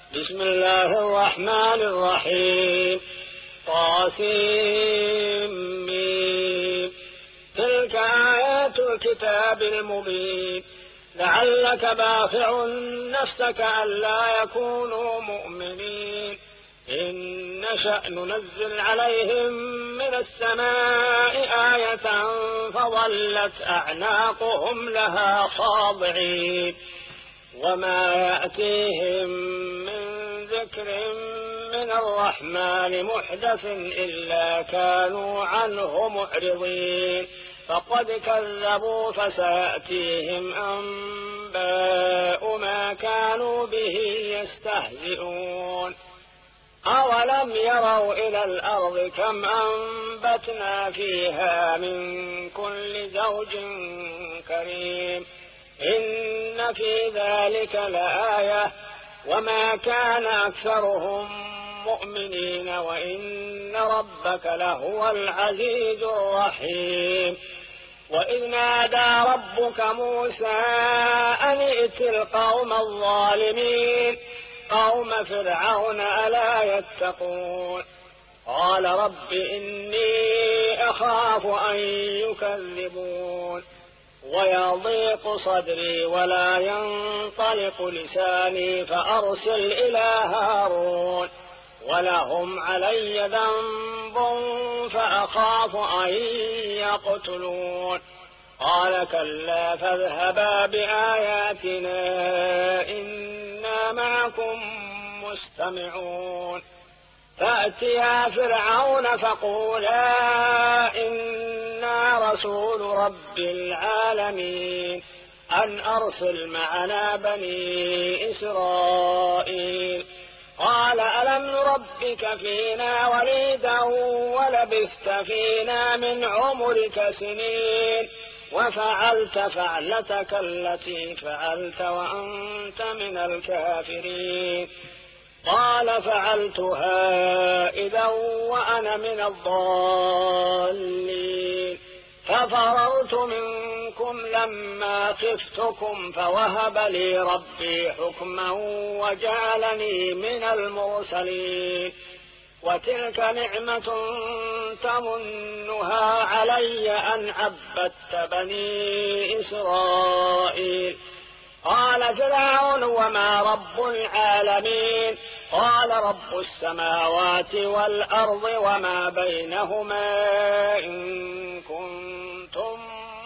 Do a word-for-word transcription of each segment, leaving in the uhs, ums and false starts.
بسم الله الرحمن الرحيم. طاسيم. تلك آيات الكتاب المبين. لعلك باخع نفسك ألا يكونوا مؤمنين. إن نشأ ننزل عليهم من السماء آية فظلت أعناقهم لها خاضعين. وما يأتيهم من ذكر من الرحمن محدث إلا كانوا عنه معرضين. فقد كذبوا فسيأتيهم أنباء ما كانوا به يستهزئون. أولم يروا إلى الأرض كم أنبتنا فيها من كل زوج كريم. إن في ذلك لآية وما كان أكثرهم مؤمنين وإن ربك لهو العزيز الرحيم. وإذ نادى ربك موسى أن ائت القوم الظالمين قوم فرعون ألا يتقون. قال رب إني أخاف أن يكذبون ويضيق صدري ولا ينطلق لساني فأرسل إلى هارون ولهم علي ذنب فأخاف أن يقتلون. قال كلا فاذهبا بآياتنا إنا معكم مستمعون. فأتيا فرعون فقولا إنا رسول رب العالمين أن أرسل معنا بني إسرائيل. قال ألم نربك فينا وليدا ولبثت فينا من عمرك سنين وفعلت فعلتك التي فعلت وأنت من الكافرين. قال فعلتها إذا وأنا من الضالين. ففررت منكم لما خفتكم فوهب لي ربي حكما وجعلني من المرسلين. وتلك نعمة تمنها علي أن عبدت بني إسرائيل. قال فرعون وما رب العالمين. قال رب السماوات والأرض وما بينهما إن كنتم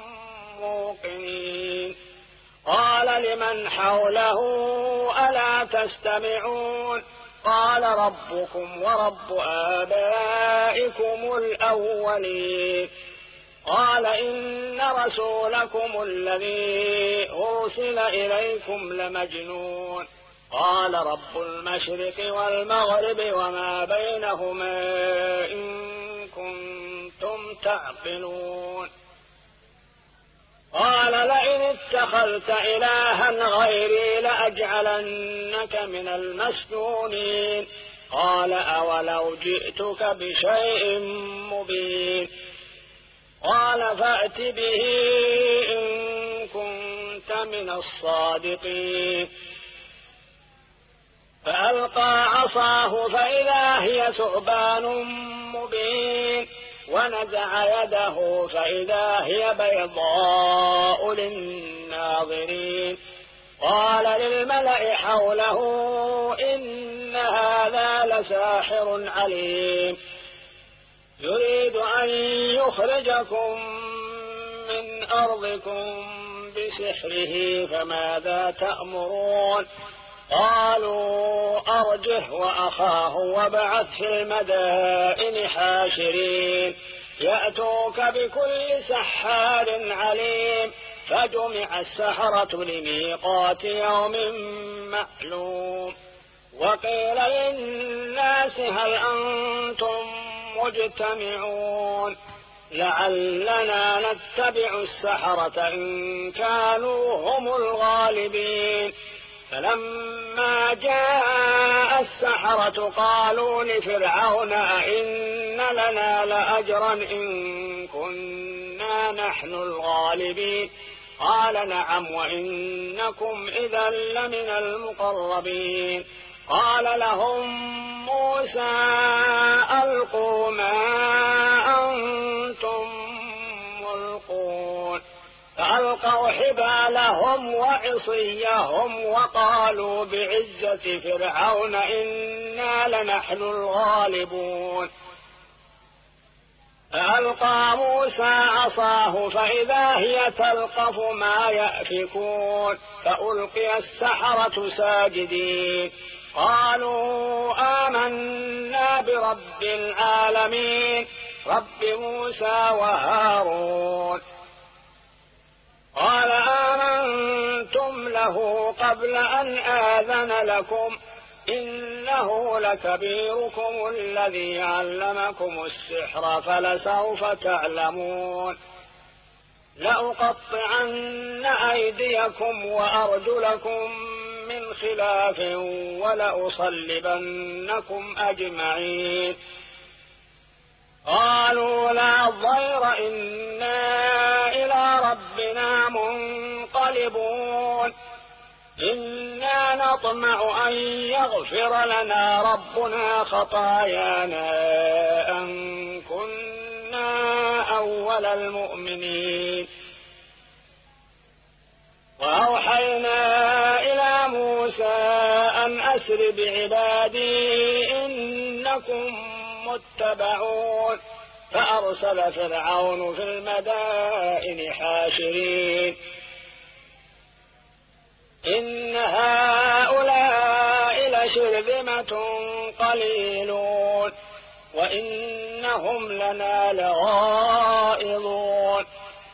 موقنين. قال لمن حوله ألا تستمعون. قال ربكم ورب آبائكم الأولين. قال إن رسولكم الذي أرسل إليكم لمجنون. قال رب المشرق والمغرب وما بينهما إن كنتم تعقلون. قال لئن اتخذت إلها غيري لأجعلنك من المسجونين. قال أولو جئتك بشيء مبين. قال فأت به إن كنت من الصادقين. فألقى عصاه فإذا هي ثعبان مبين ونزع يده فإذا هي بيضاء للناظرين. قال للملأ حوله إن هذا لساحر عليم يريد أن يخرجكم من أرضكم بسحره فماذا تأمرون. قالوا أرجه وأخاه وابعث في المدائن حاشرين يأتوك بكل سحار عليم. فجمع السحرة لميقات يوم معلوم. وقيل للناس هل أنتم مجتمعون لعلنا نتبع السحرة إن كانوا هم الغالبين. فلما جاء السحرة قالوا لفرعون أئن لنا لأجرا إن كنا نحن الغالبين. قال نعم وإنكم إذا لمن المقربين. قال قال لهم موسى ألقوا ما أنتم ملقون فألقوا حبالهم وعصيهم وقالوا بعزة فرعون إنا لنحن الغالبون فألقى موسى عصاه فإذا هي تلقف ما يأفكون فألقي السحرة ساجدين قالوا آمنا برب العالمين رب موسى وهارون قال آمنتم له قبل أن آذن لكم إنه لكبيركم الذي علمكم السحر فلسوف تعلمون لأقطعن أيديكم وأرجلكم من خلاف ولأصلبنكم أجمعين قالوا لا ضير إنا إلى ربنا منقلبون إنا نطمع أن يغفر لنا ربنا خطايانا أن كنا أول المؤمنين وأوحينا إلى موسى أن أسر بعبادي إنكم متبعون فأرسل فرعون في المدائن حاشرين إن هؤلاء لشرذمة قليلون وإنهم لنا لغائظون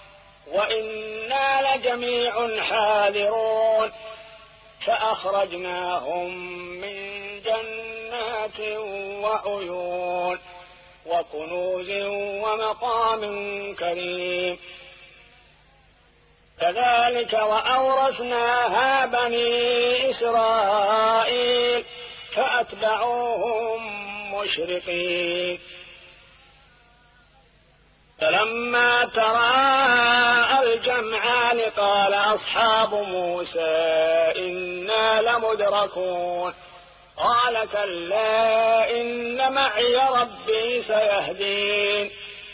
وإنا لجميع حاذرون فأخرجناهم من جنات وعيون وكنوز ومقام كريم كذلك وأورثناها بني إسرائيل فأتبعوهم مشرقين فلما تراءى الجمعان قال أصحاب موسى إنا لمدركون قال كلا إن معي ربي سيهدين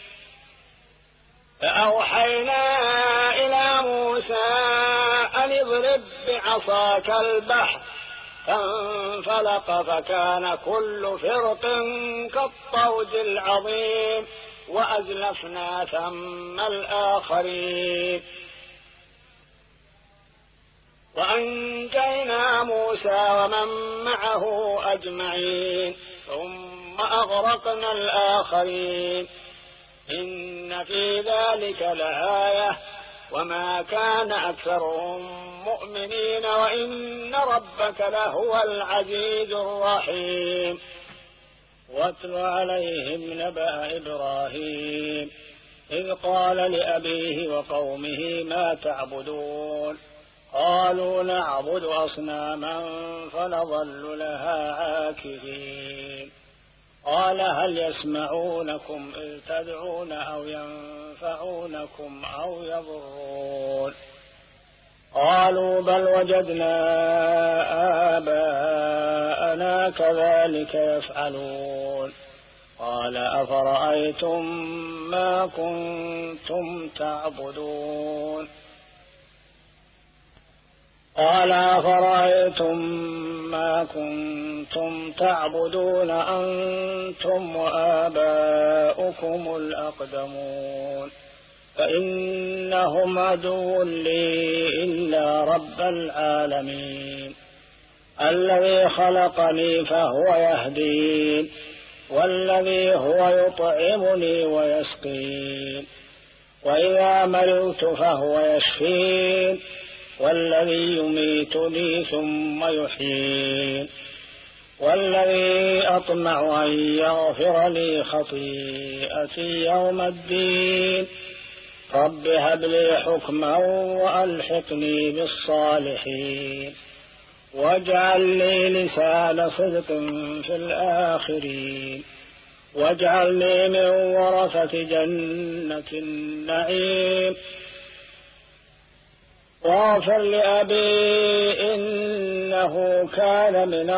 فأوحينا إلى موسى أن اضرب بعصاك البحر فانفلق فكان كل فرق كالطود العظيم وأزلفنا ثم الآخرين وأنجينا موسى ومن معه أجمعين ثم أغرقنا الآخرين إن في ذلك لآية وما كان أكثرهم مؤمنين وإن ربك لهو العزيز الرحيم واتل عليهم نبأ إبراهيم إذ قال لأبيه وقومه ما تعبدون قالوا نعبد أصناما فنظل لها عاكفين قال هل يسمعونكم إذ تدعون أو ينفعونكم أو يضرون قالوا بل وجدنا آباءنا كذلك يفعلون قال أفرأيتم ما كنتم تعبدون قال أفرأيتم ما كنتم تعبدون أنتم وآباؤكم الأقدمون فإنهم عدو لي إلا رب العالمين الذي خلقني فهو يهدين والذي هو يطعمني ويسقين وإذا مرضت فهو يشفين والذي يميتني ثم يحيين والذي أطمع أن يغفر لي خطيئتي يوم الدين رب هب لي حكما وألحقني بالصالحين واجعل لي لسان صدق في الآخرين واجعلني من ورثة جنة النعيم واغفر لأبي إنه إنه كان من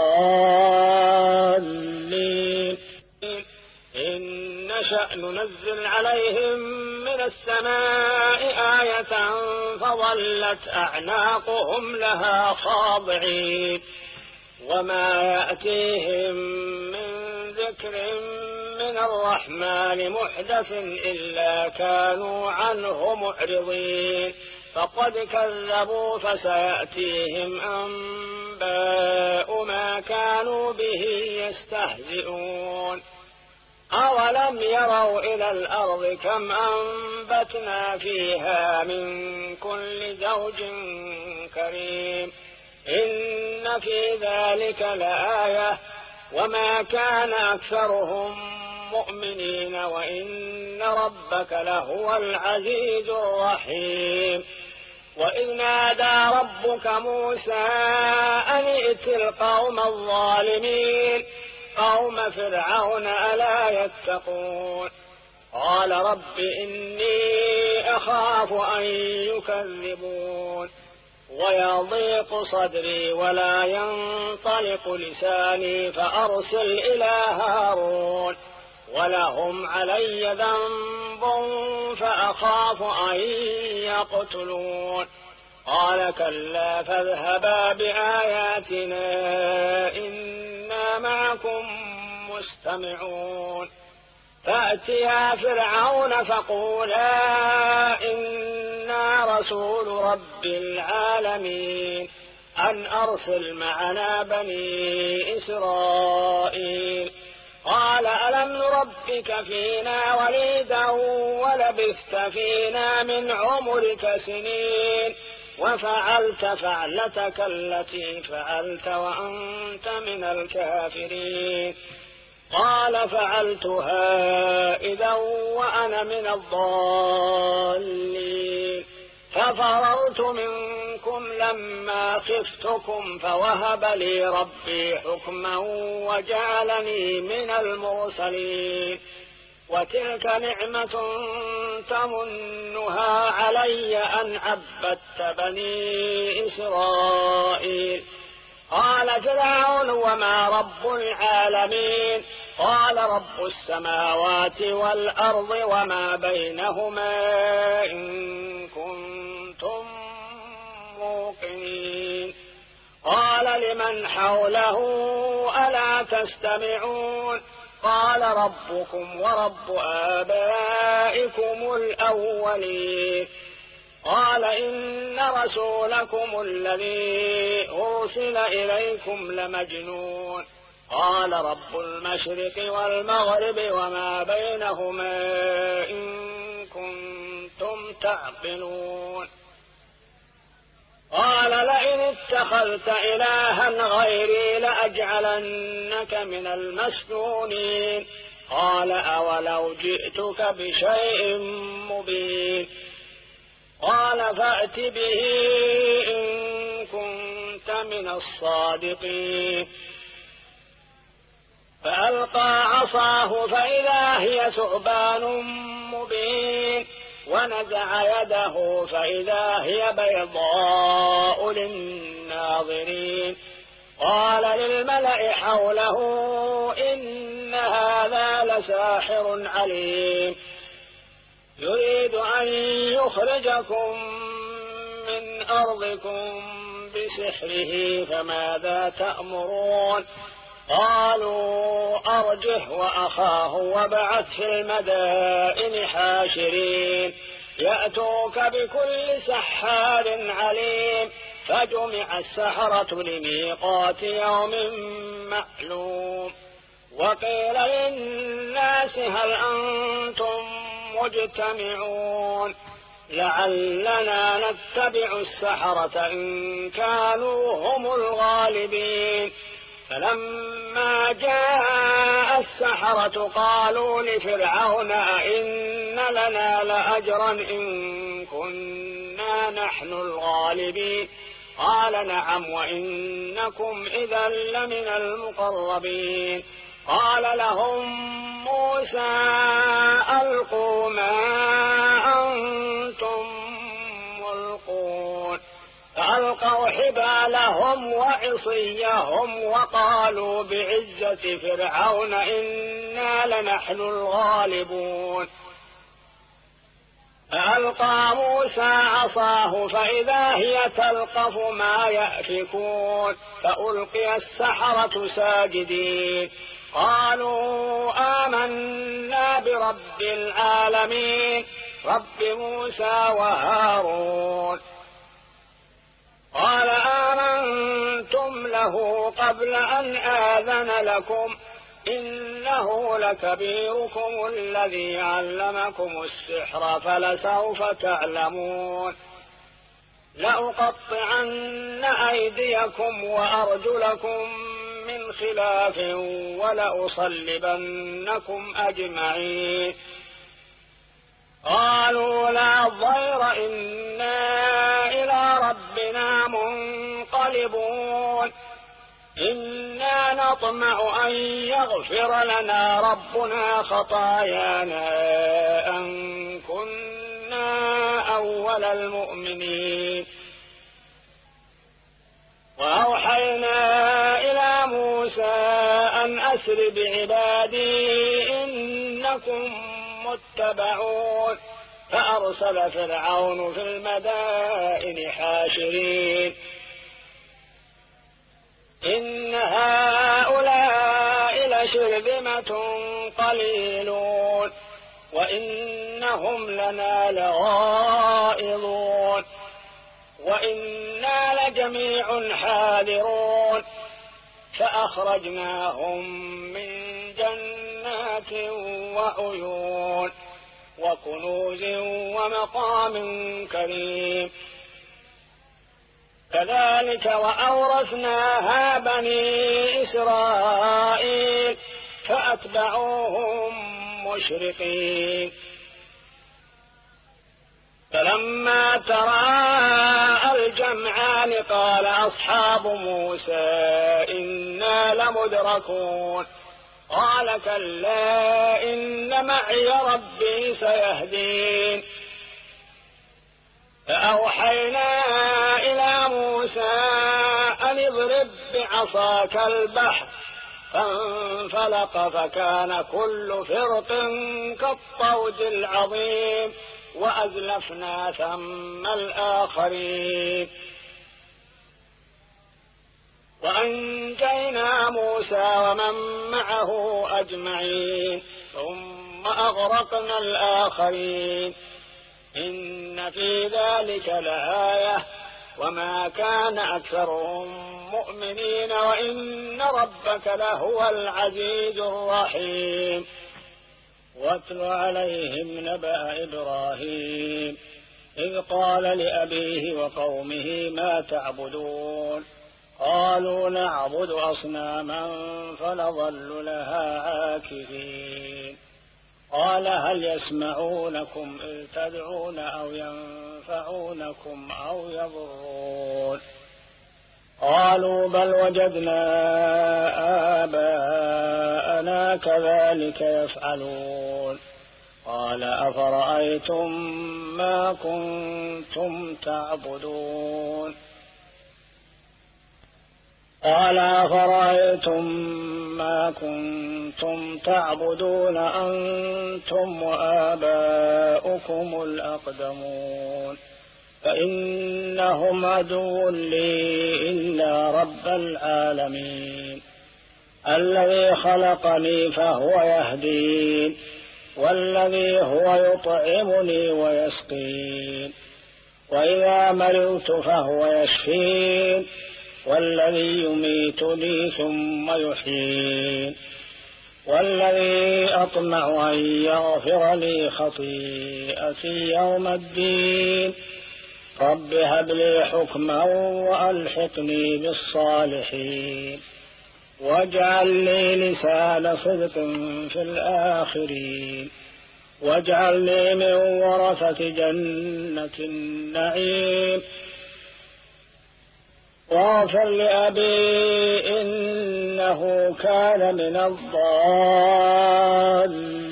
الضالين إن نشأ ننزل عليهم من السماء آية فظلت أعناقهم لها خاضعين وما يأتيهم من ذكر من الرحمن محدث إلا كانوا عنه معرضين فقد كذبوا فسيأتيهم أنباء ما كانوا به يستهزئون أولم يروا إلى الأرض كم أنبتنا فيها من كل زوج كريم إن في ذلك لآية وما كان أكثرهم مؤمنين وإن ربك لهو العزيز الرحيم وإذ نادى ربك موسى أن ائت القوم الظالمين قوم فرعون ألا يتقون قال رب إني أخاف أن يكذبون ويضيق صدري ولا ينطلق لساني فأرسل إلى هارون ولهم علي ذنب فأخاف أن يقتلون قال كلا فاذهبا بآياتنا إنا معكم مستمعون فأتيا فرعون فقولا إنا رسول رب العالمين أن أرسل معنا بني إسرائيل قال ألم نربك فينا وليدا ولبثت فينا من عمرك سنين وفعلت فعلتك التي فعلت وأنت من الكافرين قال فعلتها إذا وأنا من الضالين ففررت منكم لما خفتكم فوهب لي ربي حكما وجعلني من المرسلين وتلك نعمة تمنها علي أن عبدت بني إسرائيل قال فرعون وما رب العالمين قال رب السماوات والأرض وما بينهما إن كنتم موقنين قال لمن حوله ألا تستمعون قال ربكم ورب آبائكم الأولين قال إن رسولكم الذي أرسل إليكم لمجنون قال رب المشرق والمغرب وما بينهما إن كنتم تعقلون قال لئن اتخذت إلها غيري لأجعلنك من المسجونين قال أولو جئتك بشيء مبين قال فأت به إن كنت من الصادقين فألقى عصاه فإذا هي ثعبان مبين ونزع يده فإذا هي بيضاء للناظرين قال للملأ حوله إن هذا لساحر عليم يريد أن يخرجكم من أرضكم بسحره فماذا تأمرون قالوا أرجه وأخاه وابعث في المدائن حاشرين يأتوك بكل سحار عليم فجمع السحرة لميقات يوم معلوم وقيل للناس هل أنتم مجتمعون لعلنا نتبع السحرة إن كانوا هم الغالبين فلما جاء السحرة قالوا لفرعون أئن لنا لأجرا إن كنا نحن الغالبين قال نعم وإنكم إذا لمن المقربين قال لهم موسى ألقوا ما أنتم ملقون فألقوا حبالهم وعصيهم وقالوا بعزة فرعون إنا لنحن الغالبون. فألقى موسى عصاه فإذا هي تلقف ما يأفكون فألقي السحرة ساجدين قالوا آمنا برب العالمين رب موسى وهارون. قال آمنتم له قبل أن آذن لكم إنه لكبيركم الذي علمكم السحر فلسوف تعلمون لأقطعن أيديكم وأرجلكم من خلاف ولأصلبنكم أجمعين. قالوا لا ضير إنا إلى ربنا منقلبون إنا نطمع أن يغفر لنا ربنا خطايانا أن كنا أول المؤمنين. وأوحينا إلى موسى أن أسر بعبادي إنكم متبعون فأرسل فرعون في المدائن حاشرين إن هؤلاء لشرذمة قليلون وإنهم لنا لغائظون وإنا لجميع حاذرون. فأخرجناهم من جنات وعيون وكنوز ومقام كريم كذلك وأورثناها بني إسرائيل فأتبعوهم مشرقين. فلما تراءى الجمعان قال أصحاب موسى إنا لمدركون قال كلا إن معي ربي سيهدين. فأوحينا إلى موسى أن اضرب بعصاك البحر فانفلق فكان كل فرق كالطود العظيم وأزلفنا ثم الآخرين. وأنجينا موسى ومن معه أجمعين ثم أغرقنا الآخرين إن في ذلك لآية وما كان أكثرهم مؤمنين وإن ربك لهو العزيز الرحيم. واتل عليهم نبأ إبراهيم إذ قال لأبيه وقومه ما تعبدون قالوا نعبد أصناما فنظل لها عاكفين قال هل يسمعونكم إذ تدعون أو ينفعونكم أو يضرون قالوا بل وجدنا آباءنا كذلك يفعلون قال أفرأيتم ما كنتم تعبدون قال أفرأيتم ما كنتم تعبدون أنتم وآباؤكم الأقدمون فإنهم عدو لي إلا رب العالمين الذي خلقني فهو يهدين والذي هو يطعمني ويسقين وإذا مرضت فهو يشفين والذي يميتني ثم يحيين والذي أطمع أن يغفر لي خطيئتي يوم الدين رب هب لي حكما وألحقني بالصالحين واجعل لي لسان صدق في الآخرين واجعل لي من ورثة جنة النعيم واغفر لأبي إنه كان من الضالين